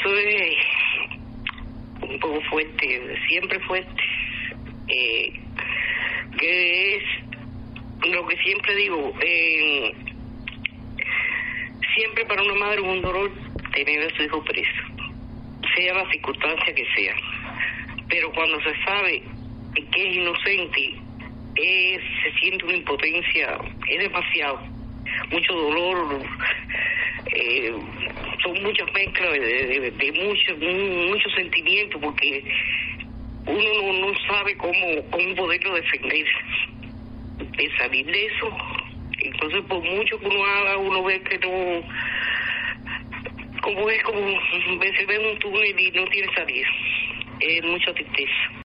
Eso es un poco fuerte, siempre fuerte. Que es lo que siempre digo, siempre para una madre un dolor tener a su hijo preso, sea la circunstancia que sea. Pero cuando se sabe que es inocente, se siente una impotencia, es demasiado, mucho dolor, son muchas mezclas de muchos sentimientos, porque uno no sabe cómo poderlo defender, de salir de eso. Entonces, por mucho que uno haga, uno ve que no, como se ve en un túnel y no tiene salida. Es mucha tristeza.